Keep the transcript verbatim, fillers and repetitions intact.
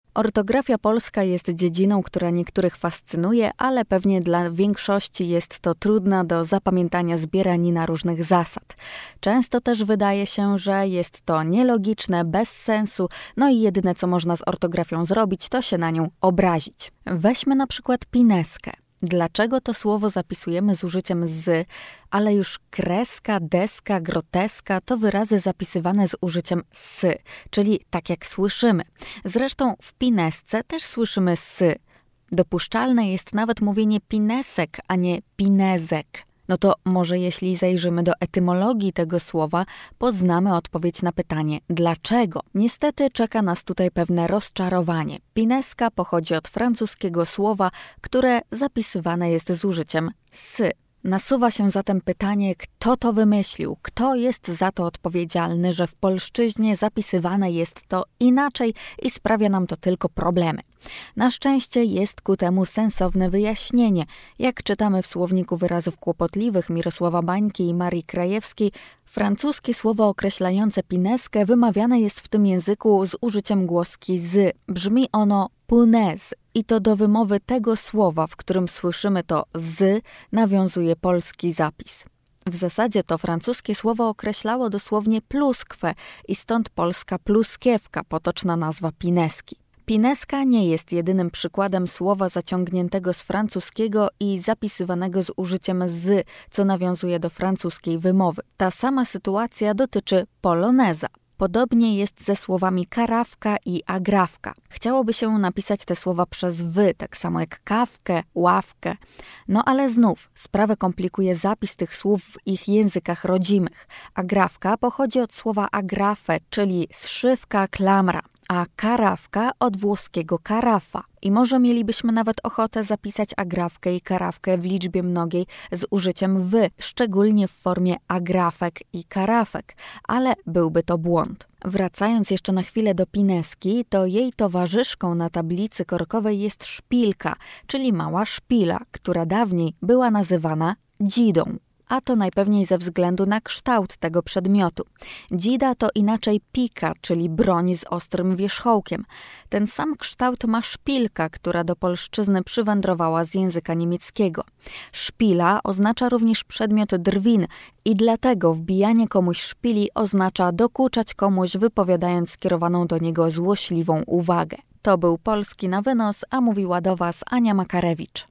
Ortografia polska jest dziedziną, która niektórych fascynuje, ale pewnie dla większości jest to trudna do zapamiętania zbieranina różnych zasad. Często też wydaje się, że jest to nielogiczne, bez sensu, no i jedyne co można z ortografią zrobić, to się na nią obrazić. Weźmy na przykład pineskę. Dlaczego to słowo zapisujemy z użyciem z, ale już kreska, deska, groteska to wyrazy zapisywane z użyciem s, czyli tak jak słyszymy. Zresztą w pinesce też słyszymy s. Dopuszczalne jest nawet mówienie pinesek, a nie pinezek. No to może jeśli zajrzymy do etymologii tego słowa, poznamy odpowiedź na pytanie dlaczego. Niestety czeka nas tutaj pewne rozczarowanie. Pineska pochodzi od francuskiego słowa, które zapisywane jest z użyciem s. Nasuwa się zatem pytanie, kto to wymyślił, kto jest za to odpowiedzialny, że w polszczyźnie zapisywane jest to inaczej i sprawia nam to tylko problemy. Na szczęście jest ku temu sensowne wyjaśnienie. Jak czytamy w słowniku wyrazów kłopotliwych Mirosława Bańki i Marii Krajewskiej, francuskie słowo określające pineskę wymawiane jest w tym języku z użyciem głoski z. Brzmi ono punaise i to do wymowy tego słowa, w którym słyszymy to z, nawiązuje polski zapis. W zasadzie to francuskie słowo określało dosłownie pluskwę i stąd polska pluskiewka, potoczna nazwa pineski. Pineska nie jest jedynym przykładem słowa zaciągniętego z francuskiego i zapisywanego z użyciem z, co nawiązuje do francuskiej wymowy. Ta sama sytuacja dotyczy poloneza. Podobnie jest ze słowami karawka i agrafka. Chciałoby się napisać te słowa przez wy, tak samo jak kawkę, ławkę. No ale znów, sprawę komplikuje zapis tych słów w ich językach rodzimych. Agrafka pochodzi od słowa agrafe, czyli zszywka, klamra, a karawka od włoskiego karafa. I może mielibyśmy nawet ochotę zapisać agrafkę i karawkę w liczbie mnogiej z użyciem wy, szczególnie w formie agrafek i karafek, ale byłby to błąd. Wracając jeszcze na chwilę do pineski, to jej towarzyszką na tablicy korkowej jest szpilka, czyli mała szpila, która dawniej była nazywana dzidą. A to najpewniej ze względu na kształt tego przedmiotu. Dzida to inaczej pika, czyli broń z ostrym wierzchołkiem. Ten sam kształt ma szpilka, która do polszczyzny przywędrowała z języka niemieckiego. Szpila oznacza również przedmiot drwin i dlatego wbijanie komuś szpili oznacza dokuczać komuś, wypowiadając skierowaną do niego złośliwą uwagę. To był Polski na wynos, a mówiła do Was Ania Makarewicz.